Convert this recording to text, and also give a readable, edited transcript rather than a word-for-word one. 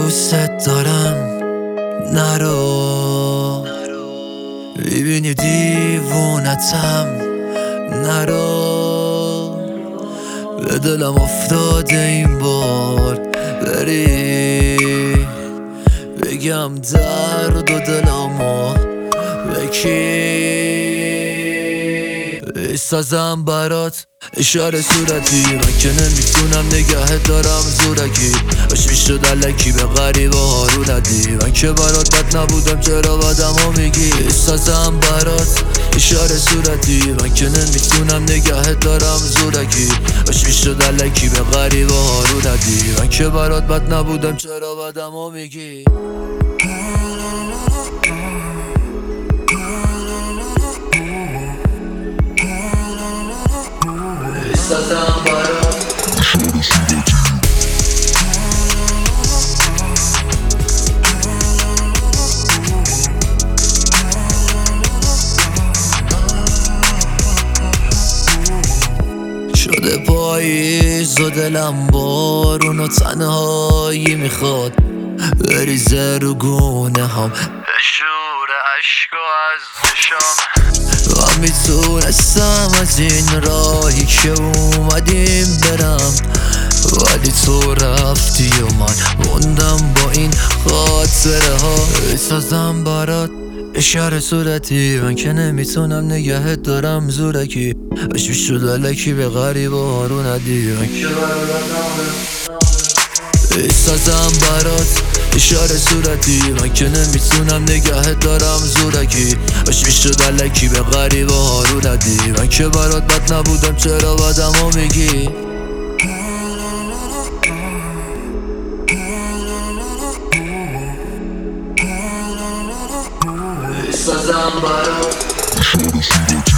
دوست دارم نرو، میبینی دیوونتم نرو، به دلم افتاده این بار بری بگم درد و دلمو به کی بسازم برات اشاره صورتی. من که نمیتونم نگهت دارم زورکی، باش میشد علکی به غریبه ها رو ندی. من که برات بد نبودم چرا بدمو میگی بسازم برات اشاره صورتی. من که نمیتونم نگهت دارم زورکی، باش میشد علکی به غریبه ها رو ندی. من که برات بد نبودم چرا بدمو میگی بسازم برات شده پاییز و دلم بارون و تنهایی میخواد بریزه رو گونه هم بشور عشق و از نشام. من میتونستم از این راهی که اومدیم برم، ولی تو رفتی و من موندم با این خاطره ها. بسازم برات اشاره صورتی. من که نمیتونم نگهت دارم زورکی، باش میشد علکی به غریبه ها رو ندی. بسازم برات اشاره صورتی. من که نمیتونم نگهت دارم زورکی، باش میشد علکی به غریبه ها رو ندی. من که برات بد نبودم چرا بدمو میگی بسازم برات